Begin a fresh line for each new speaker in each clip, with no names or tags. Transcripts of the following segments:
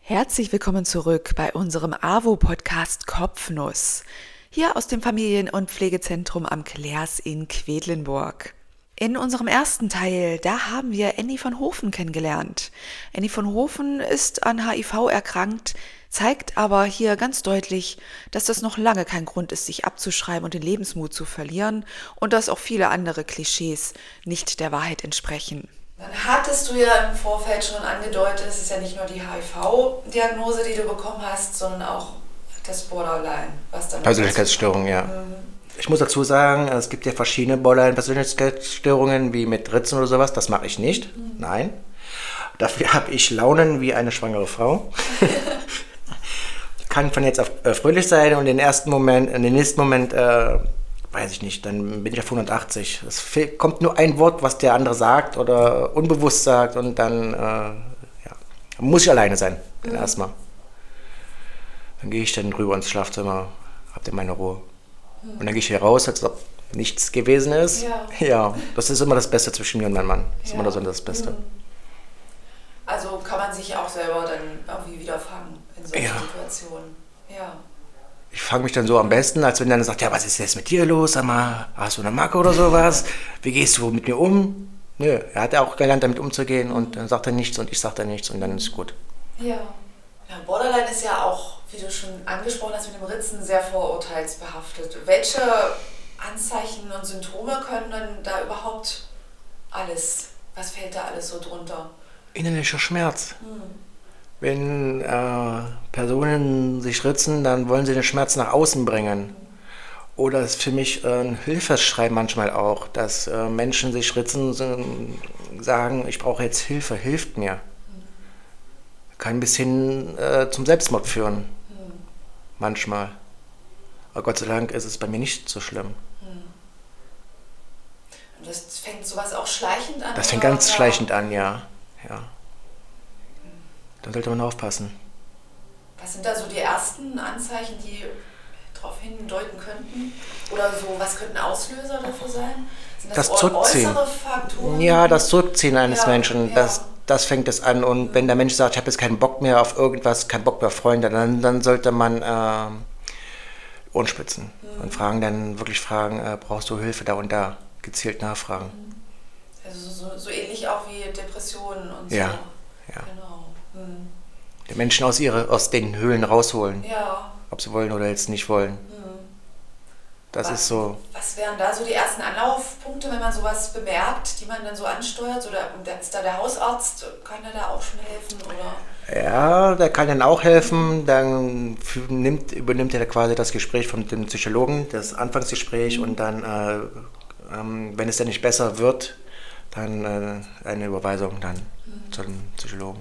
Herzlich willkommen zurück bei unserem AWO-Podcast Kopfnuss, hier aus dem Familien- und Pflegezentrum am Klärs in Quedlinburg. In unserem ersten Teil, da haben wir Annie von Hofen kennengelernt. Annie von Hofen ist an HIV erkrankt, zeigt aber hier ganz deutlich, dass das noch lange kein Grund ist, sich abzuschreiben und den Lebensmut zu verlieren und dass auch viele andere Klischees nicht der Wahrheit entsprechen. Dann hattest du ja im Vorfeld schon angedeutet, es ist ja nicht nur die HIV-Diagnose, die du bekommen hast, sondern auch das Borderline.
Persönlichkeitsstörung, ja. Ich muss dazu sagen, es gibt ja verschiedene Borderline-Persönlichkeitsstörungen, wie mit Ritzen oder sowas. Das mache ich nicht. Nein. Dafür habe ich Launen wie eine schwangere Frau. Kann von jetzt auf fröhlich sein und in den nächsten Moment weiß ich nicht, dann bin ich auf 180. Es kommt nur ein Wort, was der andere sagt oder unbewusst sagt und dann muss ich alleine sein, erstmal. Dann gehe ich dann rüber ins Schlafzimmer, hab dann meine Ruhe. Und dann gehe ich hier raus, als ob nichts gewesen ist. Ja, das ist immer das Beste zwischen mir und meinem Mann. Das ist immer das Beste.
Also kann man sich auch selber dann irgendwie wieder fangen in solchen Situationen. Ja.
Ich fange mich dann so am besten, als wenn dann sagt, ja, was ist jetzt mit dir los? Sag mal, hast du eine Macke oder sowas? Wie gehst du mit mir um? Nö, er hat ja auch gelernt, damit umzugehen und dann sagt er nichts und ich sage dann nichts und dann ist es gut.
Ja. Borderline ist ja auch, wie du schon angesprochen hast, mit dem Ritzen sehr vorurteilsbehaftet. Welche Anzeichen und Symptome können denn da überhaupt was fällt da alles so drunter?
Innerlicher Schmerz. Wenn Personen sich ritzen, dann wollen sie den Schmerz nach außen bringen. Oder es ist für mich ein Hilfeschrei manchmal auch, dass Menschen sich ritzen und sagen, ich brauche jetzt Hilfe, hilft mir. Kann bis hin zum Selbstmord führen. Manchmal. Aber Gott sei Dank ist es bei mir nicht so schlimm.
Und das fängt sowas auch schleichend an?
Das fängt ganz schleichend an, ja. Da sollte man aufpassen.
Was sind da so die ersten Anzeichen, die darauf hindeuten könnten? Oder so, was könnten Auslöser dafür sein? Sind
das Zurückziehen.
Äußere Faktoren?
Ja, das Zurückziehen eines Menschen, das fängt es an. Und wenn der Mensch sagt, ich habe jetzt keinen Bock mehr auf irgendwas, keinen Bock mehr auf Freunde, dann sollte man Ohren spitzen und wirklich fragen, brauchst du Hilfe da und da? Gezielt nachfragen.
Also so ähnlich auch wie Depressionen und so.
Ja.
Genau.
Die Menschen aus den Höhlen rausholen.
Ja.
Ob sie wollen oder jetzt nicht wollen. Das ist so.
Was wären da so die ersten Anlaufpunkte, wenn man sowas bemerkt, die man dann so ansteuert? Oder ist da der Hausarzt, kann der da auch schon helfen? Oder?
Ja, der kann dann auch helfen. Dann übernimmt er quasi das Gespräch von dem Psychologen, das Anfangsgespräch und dann, wenn es dann nicht besser wird, dann eine Überweisung dann zum Psychologen.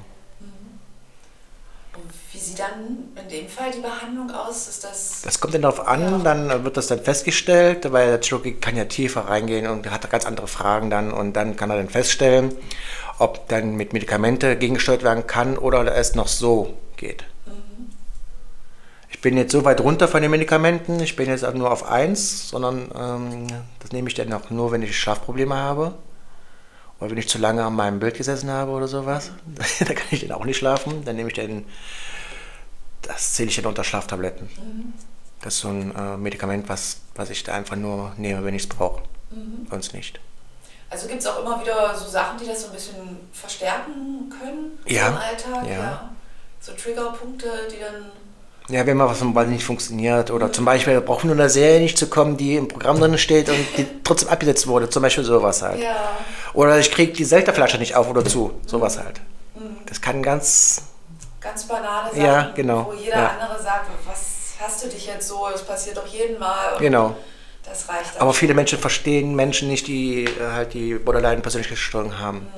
Wie sieht dann in dem Fall die Behandlung aus?
Das kommt dann darauf an, dann wird das dann festgestellt, weil der Psychologe kann ja tiefer reingehen und hat ganz andere Fragen dann und dann kann er dann feststellen, ob dann mit Medikamente gegengesteuert werden kann oder es noch so geht. Ich bin jetzt so weit runter von den Medikamenten, ich bin jetzt auch nur auf 1, sondern das nehme ich dann auch nur, wenn ich Schlafprobleme habe. Oder wenn ich zu lange an meinem Bild gesessen habe oder sowas, da kann ich dann auch nicht schlafen. Dann nehme ich das zähle ich dann unter Schlaftabletten. Das ist so ein Medikament, was ich da einfach nur nehme, wenn ich es brauche. Sonst nicht.
Also gibt es auch immer wieder so Sachen, die das so ein bisschen verstärken können im Alltag? Ja. So Triggerpunkte, die dann...
Ja, wenn mal was nicht funktioniert oder zum Beispiel braucht nur eine Serie nicht zu kommen, die im Programm drin steht und die trotzdem abgesetzt wurde, zum Beispiel sowas halt.
Ja.
Oder ich kriege die Selterflasche nicht auf oder zu, sowas halt. Das kann ganz
banale Sachen,
genau.
Wo jeder andere sagt, was hast du dich jetzt so, das passiert doch jeden Mal. Und
genau.
Das reicht.
Aber viele Menschen verstehen Menschen nicht, die halt die Borderline-Persönlichkeitsstörung haben.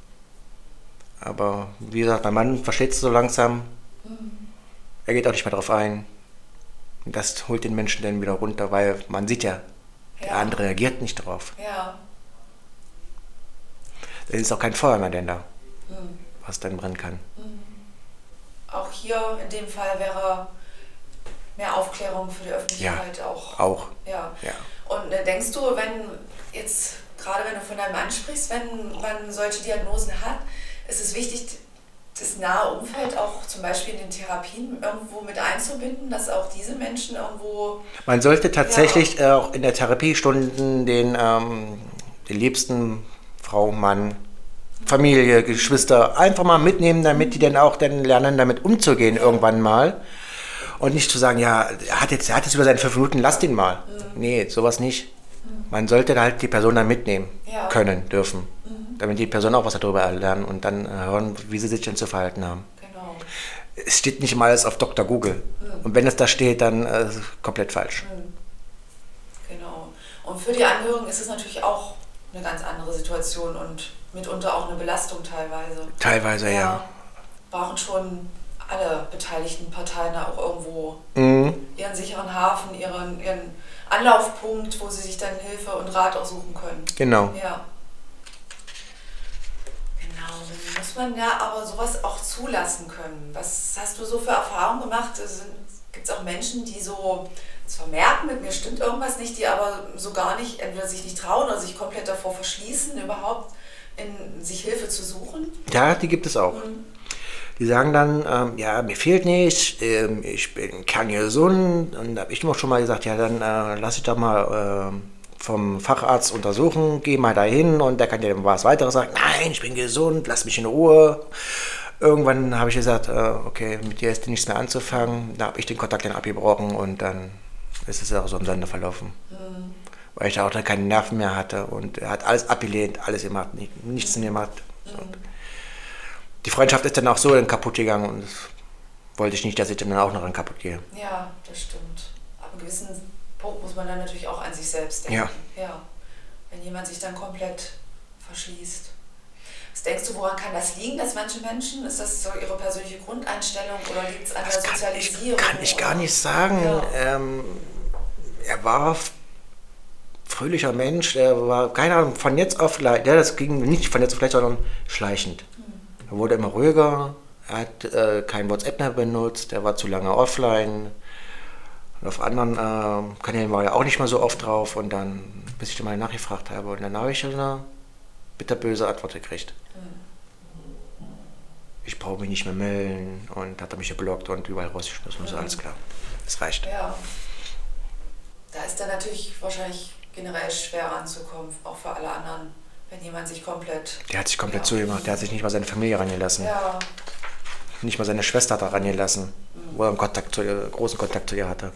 Aber wie gesagt, mein Mann versteht es so langsam. Er geht auch nicht mehr drauf ein. Und das holt den Menschen dann wieder runter, weil man sieht ja, der andere reagiert nicht drauf.
Ja.
Da ist auch kein Feuer mehr denn da, was dann brennen kann.
Auch hier in dem Fall wäre mehr Aufklärung für die Öffentlichkeit auch. Ja. Und denkst du, gerade wenn du von deinem Mann sprichst, wenn man solche Diagnosen hat, ist es wichtig, das nahe Umfeld auch zum Beispiel in den Therapien irgendwo mit einzubinden, dass auch diese Menschen irgendwo...
Man sollte tatsächlich auch in der Therapiestunden den Liebsten, Frau, Mann, Familie, Geschwister einfach mal mitnehmen, damit die dann auch dann lernen, damit umzugehen irgendwann mal. Und nicht zu sagen, ja, er hat jetzt über seine 5 Minuten, lasst ihn mal. Nee, sowas nicht. Man sollte halt die Person dann mitnehmen können, dürfen. Damit die Person auch was darüber lernen und dann hören, wie sie sich denn zu verhalten haben.
Genau.
Es steht nicht mal alles auf Dr. Google. Und wenn es da steht, dann komplett falsch.
Genau. Und für die Angehörigen ist es natürlich auch eine ganz andere Situation und mitunter auch eine Belastung teilweise.
Teilweise, ja.
Brauchen schon alle beteiligten Parteien da auch irgendwo ihren sicheren Hafen, ihren Anlaufpunkt, wo sie sich dann Hilfe und Rat auch suchen können.
Genau.
Ja. Genau, dann muss man ja aber sowas auch zulassen können. Was hast du so für Erfahrungen gemacht? Gibt es auch Menschen, die so zwar merken, mit mir stimmt irgendwas nicht, die aber so gar nicht, entweder sich nicht trauen oder sich komplett davor verschließen, überhaupt sich Hilfe zu suchen?
Ja, die gibt es auch. Die sagen dann, ja, mir fehlt nichts, ich bin kerngesund. Und da habe ich immer schon mal gesagt, ja, dann lass ich doch mal vom Facharzt untersuchen, geh mal dahin und der kann dir was weiteres sagen. Nein, ich bin gesund, lass mich in Ruhe. Irgendwann habe ich gesagt, okay, mit dir ist nichts mehr anzufangen. Da habe ich den Kontakt dann abgebrochen und dann ist es auch so im Sande verlaufen. Weil ich auch dann keine Nerven mehr hatte und er hat alles abgelehnt, alles gemacht, nichts gemacht. Die Freundschaft ist dann auch so dann kaputt gegangen und das wollte ich nicht, dass ich dann auch noch kaputt gehe.
Ja, das stimmt. Ab einem gewissen Punkt muss man dann natürlich auch an sich selbst denken. Ja. Wenn jemand sich dann komplett verschließt. Was denkst du, woran kann das liegen, dass manche Menschen, ist das so ihre persönliche Grundeinstellung oder liegt es an der Sozialisierung?
Kann ich gar nicht sagen.
Ja.
Er war fröhlicher Mensch, er war, keine Ahnung, von jetzt auf gleich, ja, das ging nicht von jetzt auf gleich, sondern schleichend. Er wurde immer ruhiger, er hat kein WhatsApp mehr benutzt, er war zu lange offline. Und auf anderen Kanälen war er auch nicht mehr so oft drauf und dann, bis ich dann mal nachgefragt habe, und dann habe ich eine bitterböse Antwort gekriegt. Ich brauche mich nicht mehr melden und hat er mich geblockt und überall rausgeschmissen. So, alles klar, das reicht.
Ja, da ist dann natürlich wahrscheinlich generell schwer ranzukommen, auch für alle anderen, wenn jemand sich komplett...
Der hat sich komplett zugemacht, der hat sich nicht mal seine Familie rangelassen.
Ja.
Nicht mal seine Schwester da rangelassen, wo er großen Kontakt zu ihr hatte.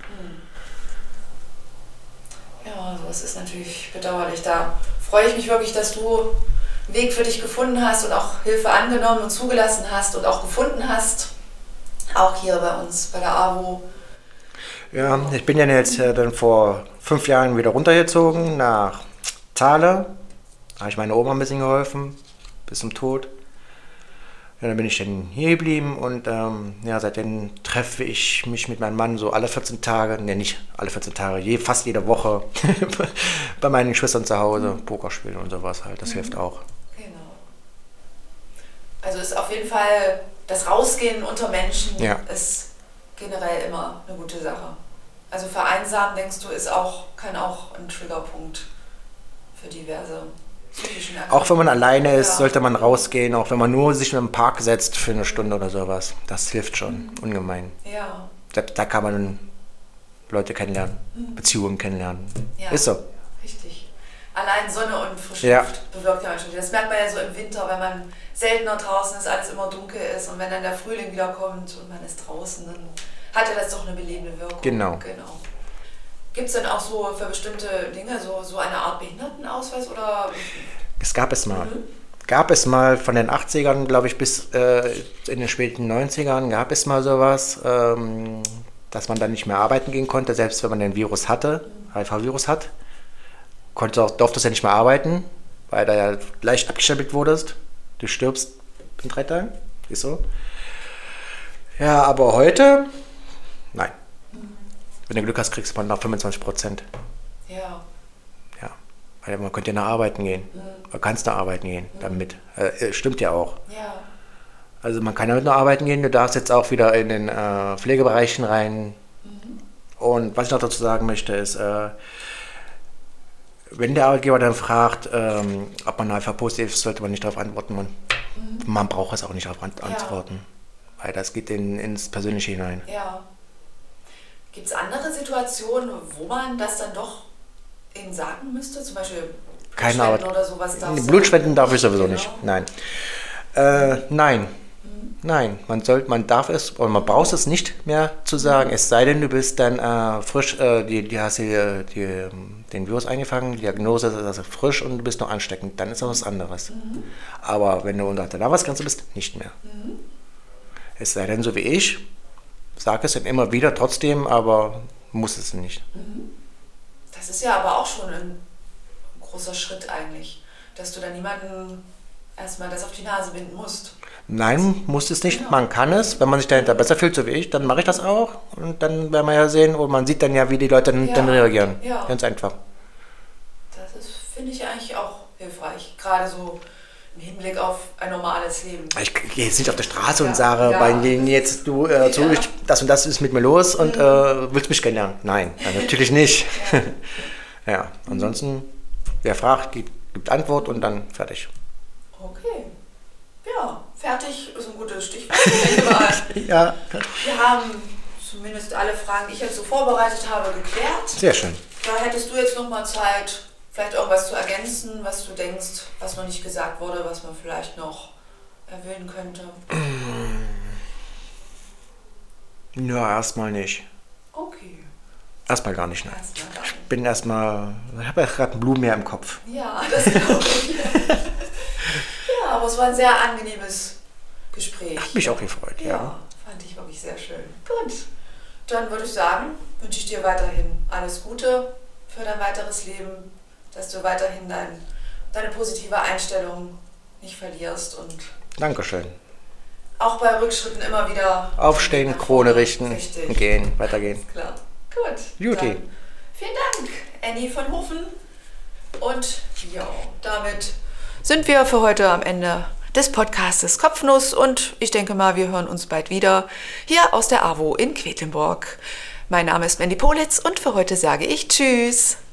Ja, sowas ist natürlich bedauerlich. Da freue ich mich wirklich, dass du einen Weg für dich gefunden hast und auch Hilfe angenommen und zugelassen hast und auch gefunden hast. Auch hier bei uns, bei der AWO.
Ja, ich bin ja jetzt dann vor 5 Jahren wieder runtergezogen nach Thale. Da habe ich meiner Oma ein bisschen geholfen, bis zum Tod. Ja, dann bin ich dann hier geblieben und ja, seitdem treffe ich mich mit meinem Mann so alle 14 Tage, ne, nicht alle 14 Tage, fast jede Woche bei meinen Geschwistern zu Hause, Poker spielen und sowas halt, das hilft auch.
Genau. Also ist auf jeden Fall das Rausgehen unter Menschen ist generell immer eine gute Sache. Also vereinsamen, denkst du, kann auch ein Triggerpunkt für diverse psychischen Erkrankungen.
Auch wenn man alleine ist, sollte man rausgehen, auch wenn man nur sich in einem Park setzt für eine Stunde oder sowas. Das hilft schon, ungemein.
Ja.
Da kann man Leute kennenlernen, Beziehungen kennenlernen.
Ja.
Ist so.
Richtig. Allein Sonne und frische Luft bewirkt ja schon. Das merkt man ja so im Winter, wenn man seltener draußen ist, alles immer dunkel ist und wenn dann der Frühling wieder kommt und man ist draußen, dann hat ja das doch eine belebende Wirkung.
Genau.
Gibt es denn auch so für bestimmte Dinge so eine Art Behindertenausweis oder?
Es gab es mal. Gab es mal von den 80ern, glaube ich, bis in den späten 90ern gab es mal sowas, dass man dann nicht mehr arbeiten gehen konnte, selbst wenn man den Virus hatte, HIV-Virus hat. Durftest ja nicht mehr arbeiten, weil du ja leicht abgestempelt wurdest. Du stirbst in 3 Tagen, ist so. Ja, aber heute, nein. Wenn du Glück hast, kriegst man noch 25%.
Ja.
Ja, weil man könnte ja nach arbeiten gehen. Man kannst nach arbeiten gehen damit. Stimmt ja auch.
Ja.
Also man kann damit nach arbeiten gehen. Du darfst jetzt auch wieder in den Pflegebereichen rein. Und was ich noch dazu sagen möchte ist, wenn der Arbeitgeber dann fragt, ob man HIV positiv ist, sollte man nicht darauf antworten, Man braucht es auch nicht auf antworten, weil das geht ins Persönliche hinein.
Ja. Gibt es andere Situationen, wo man das dann doch ihnen sagen müsste? Zum Beispiel
Keine Arbeit.
oder sowas?
Blutspenden darf ich sowieso nicht. Nein. Nein. Nein, man darf es oder man braucht es nicht mehr zu sagen, es sei denn, du bist dann frisch, hast den Virus eingefangen, Diagnose ist also frisch und du bist noch ansteckend, dann ist das was anderes. Aber wenn du unter der Lavasgrenze bist, nicht mehr. Es sei denn, so wie ich, sage es dann immer wieder trotzdem, aber muss es nicht.
Das ist ja aber auch schon ein großer Schritt eigentlich, dass du dann niemanden erstmal das auf die Nase binden musst.
Nein, muss es nicht. Genau. Man kann es. Wenn man sich dahinter besser fühlt, so wie ich, dann mache ich das auch. Und dann werden wir ja sehen, und man sieht dann ja, wie die Leute dann reagieren. Ja. Ganz einfach.
Das finde ich eigentlich auch hilfreich. Gerade so im Hinblick auf ein normales Leben.
Ich gehe jetzt nicht auf der Straße und sage, bei denen jetzt das und das ist mit mir los und willst mich kennenlernen. Nein, natürlich nicht. Ja, ansonsten, wer fragt, gibt Antwort und dann fertig.
Okay. Ja, fertig ist ein gutes Stichwort. Ich denke mal,
ja.
Wir haben zumindest alle Fragen, die ich jetzt so vorbereitet habe, geklärt.
Sehr schön.
Da hättest du jetzt nochmal Zeit, vielleicht irgendwas zu ergänzen, was du denkst, was noch nicht gesagt wurde, was man vielleicht noch erwähnen könnte.
Ja, erstmal nicht.
Okay.
Erstmal gar nicht. Ne? Ich habe ja gerade ein Blumenmeer im Kopf.
Ja, das glaube ich. Ja, aber es war ein sehr angenehmes Gespräch.
Hat mich auch gefreut, ja.
Fand ich wirklich sehr schön. Gut, dann würde ich sagen, wünsche ich dir weiterhin alles Gute für dein weiteres Leben, dass du weiterhin deine positive Einstellung nicht verlierst und
Dankeschön.
Auch bei Rückschritten immer wieder
aufstehen, Krone richten und gehen, weitergehen.
Klar. Gut.
Juti.
Vielen Dank, Annie von Hofen. Und ja, damit sind wir für heute am Ende des Podcastes Kopfnuss und ich denke mal, wir hören uns bald wieder hier aus der AWO in Quedlinburg. Mein Name ist Mandy Politz und für heute sage ich Tschüss.